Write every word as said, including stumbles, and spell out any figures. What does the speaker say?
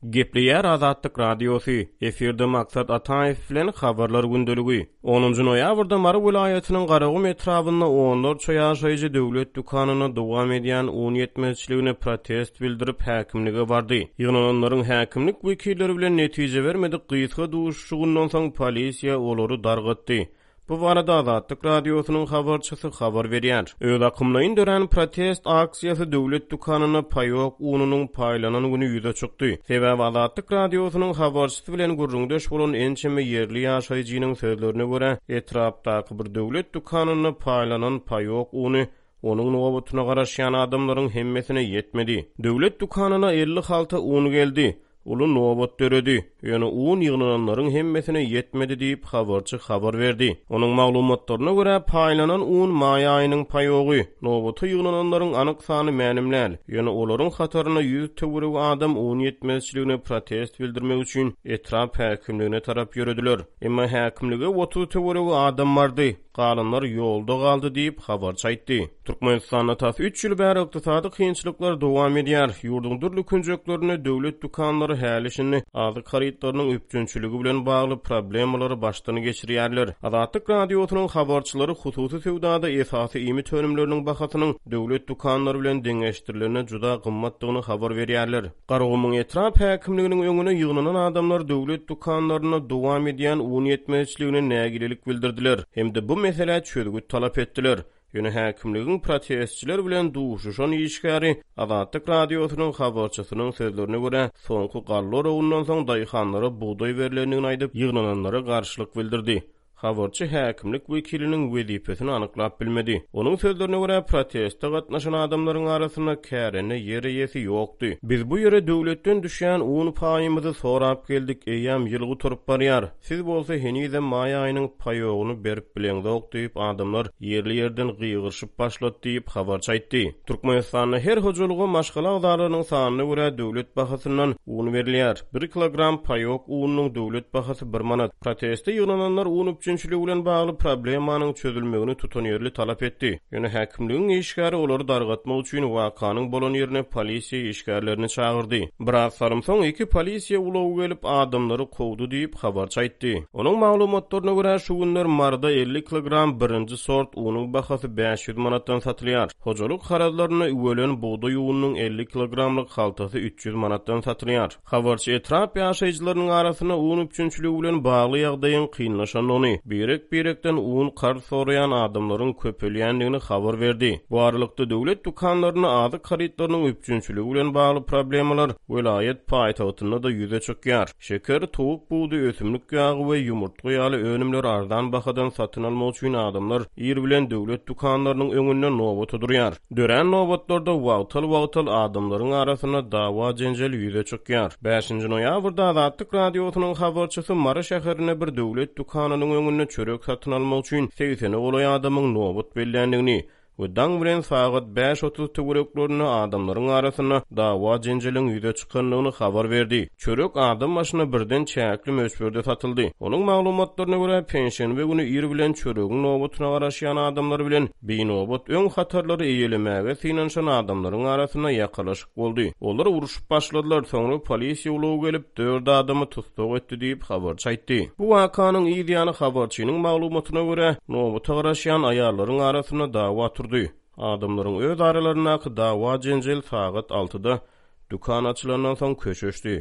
Gepleýär Azatlyk radiosu, eferde maksat Ataýew bilen habarlar gündöligi. onunjy noýabrda Mara vilayatynyň Garagum etrawyna onlarça ýaşaýjy döwlet dukanyna dowam edýän on ýetmezçiligine protest bildirip häkimlige bardy. Ýygnalanlaryň häkimlik wekilleri bilen netije bermedik gysga duşuşygundan soň polisiýa olary dargatdy. Bu barada Azatlyk radiosynyň habarçysy habar berýär. Öz akymlaryň dören protest aksiýasy döwlet dukanyna paýok ununyň paýlanan güni ýüze çykdy. Sebäbi Azatlyk radiosynyň habarçysy bilen gurrundaş bolan ençeme ýerli ýaşaýjynyň sözlerine görä, etrapdaky bir döwlet dukanyna paýlanan paýok uny onuň nowatyna garaşýan adamlaryň hemmesine ýetmedi. Döwlet dukanyna elli halta un geldi. Ulu nowat döredi. Ýöne un ýygnalanlaryň hemmesine ýetmedi diýip habarçy habar berdi. Onuň maglumatlaryna görä paýlanan un maý aýynyň paýogy. Nowaty ýygnalanlaryň anyk sany mänimläl. Ýöne olaryň hataryna ýüz töwereg adam un ýetmezçiligine protest bildirmek üçin etrap häkimligine tarap ýörediler. Emma häkimlige otuz töwereg adam bardy. Galanlar ýolda galdy diýip habarçy aýtdy. Türkmenistanda tas üç ýyl bäri ykdysady kynçylyklar dowam edýär. Ýurdun dürli künjeklerine döwlet dukanlary hälisini, azyk harytlarynyň üpjünçiligi bilen bagly problemlary başdan geçirýärler. Azatlyk radiosynyň habarçylary hususy sewdada esasy imi tönümleriniň bahasynyň döwlet dukanlary bilen deňeşdirilerine juda gymmatlygyny habar berýärler. Garagumyň etrap häkimliginiň öňüne ýygnanan adamlar döwlet dukanlaryna dowam edýän on ýetmezçiligine nägilelik bildirdiler. Hemde bu mesele çözgüt talap etdiler. Ýöne häkimligiň protestçiler bilen duşuşan işgäri Azatlyk radiosynyň habarçysynyň sözlerine görä, soňky gallar ondan soň daýhanlara buğday berilenini aýdyp ýygnalanlara garşylyk bildirdi. Habarçy häkimlik wekiliniň wezipesini anyklap bilmedi. Onuň sözlerine görä protestde gatnaşan adamlaryň arasyna kärene ýere ýesi ýokdy. Biz bu ýere döwletden düşýän un paýymyzy sorap geldik, eýam ýylgy turup barýar. Siz bolsa henüze maý aýynyň paýogyny berip bileňdok diýip adamlar ýerli ýerden gyýgyşyp başlatdy diýip habarçy aýtdy. Türkmenistanda her hojalygy maşgala agdalarynyň sanyna görä döwlet bahasyndan un berilýär. bir kilogram paýok unyň döwlet bahasy bir manat. Protestde ýygnalanlar un Üçünçülüğü bilen bagly problemanyň çözülmegini tutan ýerli talap etdi. Ýöne häkimligiň işgäri olary dargatmak üçin wakanyň bolan ýerine polisiýa işgärlerini çağırdy. Biraz sarym soň iki polisiýa ulagy gelip adamlary kowdy diýip habarçy aýtdy. Onuň maglumatlaryna görä şu günler Marda elli kilogram birinji sort unyň bahasy beş ýüz manatdan satylýar. Hojalyk harazlaryna üwelen buğday unyň elli kilogramlyk haltasy üç ýüz manatdan satylýar. Habarçy etrap ýaşaýjylarynyň arasyna un üçünçülüği bilen bagly ýagdaýyň kynlaşanyny, birek-birekden un kar sorayan adamlaryň köpelýändigini habar berdi. Bu aralykda döwlet dukanlaryna azyk harytlarynyň üpjünçiligi bilen bagly problemler vilayet paýtagtyna da ýüze çykýar. Şeker, towuk buğday, ösümlik ýagy we ýumurtga ýaly önümler ardan bahadan satyn almak üçin adamlar ýer bilen döwlet dukanlarynyň öňünde nowat durýar. Dören nowatlarda wagtal-wagtal adamlaryň arasyna dawa jenjel ýüze çykýar. beşinji noýabrda Azatlyk radiosynyň habarçysy Mara şäherine bir döwlet dukanynyň öňünde çörek satyn almak üçin segsene golaý adamyň nowat bellendigini we daň bilen sagat beş otuz töwereklerini adamlaryň arasyna dawa jenjeliň ýüze çykanyny habar berdi. Çörek adam başyna birden çäkli möçberde satyldy. Onuň maglumatlaryna görä pensiýe güni ýer bilen çöregiň nowatyna garaşýan adamlar bilen beýnowat öň hatarlary eýelemäge synanşan adamlaryň arasyna ýakalaşyk boldy. Olar uruşup başladylar, soňra polisiýa ulagy gelip dört adamy tutsak etdi diýip habarçy aýtdy. Bu wakanyň ýygyany habarçynyň maglumatyna görä nowata garaşýan aýallaryň arasyna dawa turdy. Adamlaryň öz aralaryna dawa jenjel sagat altıda dukan açylandan soň köşeşdi.